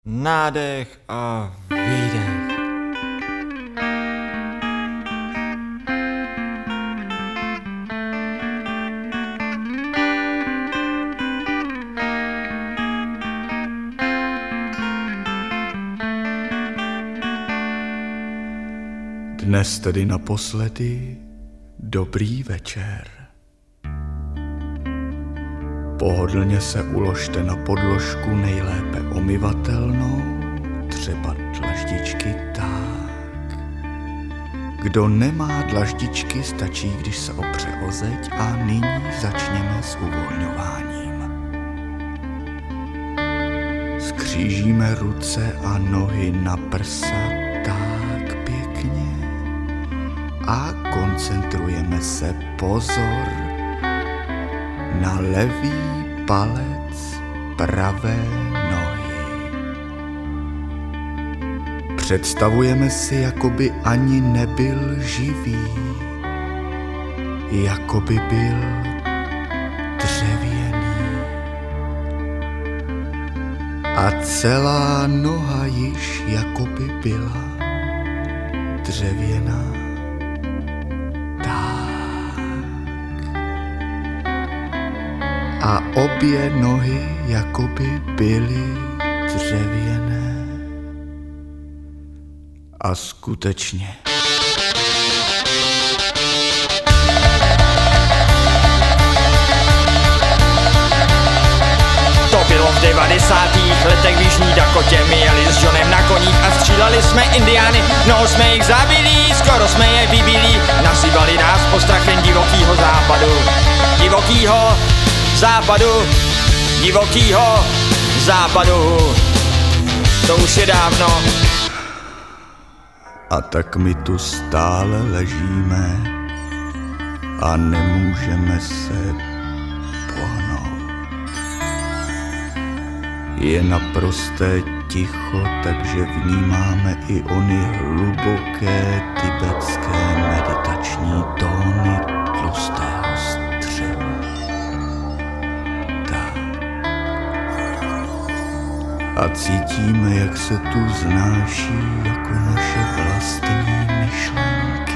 Nádech a výdech. Dnes tedy naposledy dobrý večer. Pohodlně se uložte na podložku nejlépe omyvatelnou, třeba dlaždičky tak. Kdo nemá dlaždičky, stačí, když se opře o zeď a nyní začněme s uvolňováním. Skřížíme ruce a nohy na prsa tak pěkně a koncentrujeme se, pozor, na levý palec pravé nohy. Představujeme si, jako by ani nebyl živý, jako by byl dřevěný. A celá noha již jako by byla dřevěná. A obě nohy jako by byly dřevěné. A skutečně. To bylo v 90. letech v Jižní Dakotě. My jeli s Johnem na koních a stříleli jsme indiány. No jsme jich zabili, skoro jsme je vybili. Nazývali nás postrachem divokýho západu. Divokýho západu, divokýho západu. To už je dávno. A tak my tu stále ležíme a nemůžeme se pohnout. Je naprosté ticho, takže vnímáme i ony hluboké tibetské meditační tóny tlustého střeva. A cítíme, jak se tu znáší jako naše vlastní myšlenky.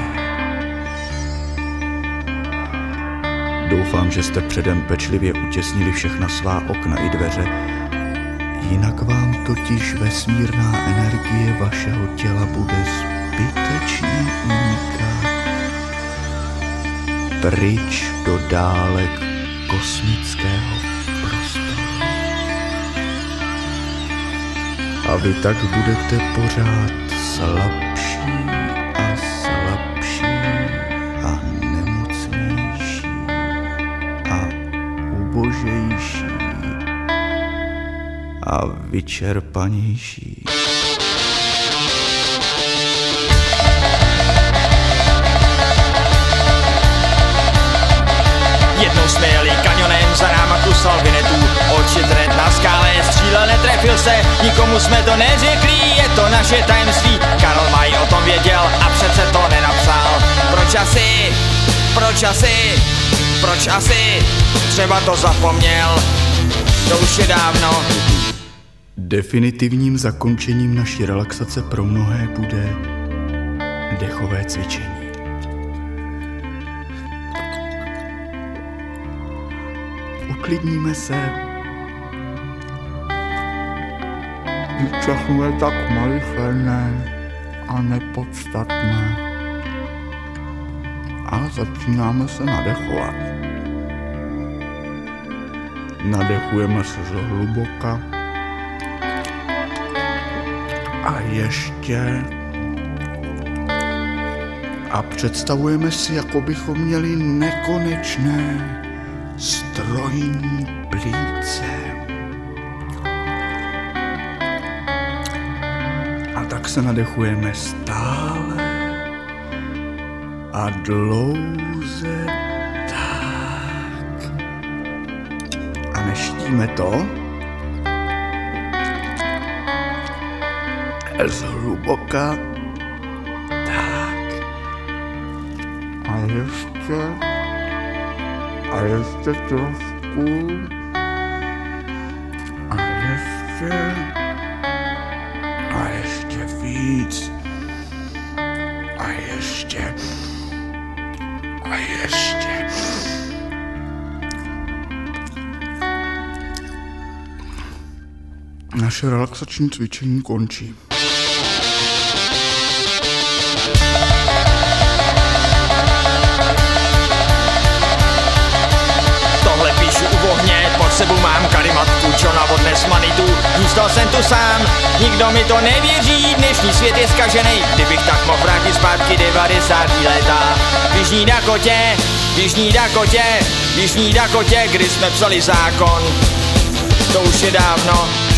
Doufám, že jste předem pečlivě utěsnili všechna svá okna i dveře, jinak vám totiž vesmírná energie vašeho těla bude zbytečně unikat pryč do dálek kosmického prostoru. A vy tak budete pořád slabší a slabší a nemocnější a ubožejší a vyčerpanější. Jednou jsme jeli kanionem, za náma kusal Vinetů. Oči trend na skále, střílel, netrefil se, nikomu jsme to neřekli, je to naše tajemství. Karel May o tom věděl a přece to nenapsal. Proč asi, proč asi, proč asi, třeba to zapomněl, to už je dávno. Definitivním zakončením naší relaxace pro mnohé bude dechové cvičení. Uklidníme se. Všechno je tak malicherné a nepodstatné. A začínáme se nadechovat. Nadechujeme se zhluboka. A ještě. A představujeme si, jako bychom měli nekonečné strojní plíce. A tak se nadechujeme stále a dlouze tak. A neštíme to zhluboka tak. A ještě a ještě trošku a ještě víc. A ještě. A ještě. Naše relaxační cvičení končí. Tohle píšu u ohně, pod sebou mám karimatku, čo na odnes manitu. Zůstal jsem tu sám, nikdo mi to nevěří, dnešní svět je zkažený, kdybych tak mohl vrátit zpátky 90. léta. V Jižní Dakotě, v Jižní Dakotě, v Jižní Dakotě, kdy jsme psali zákon, to už je dávno.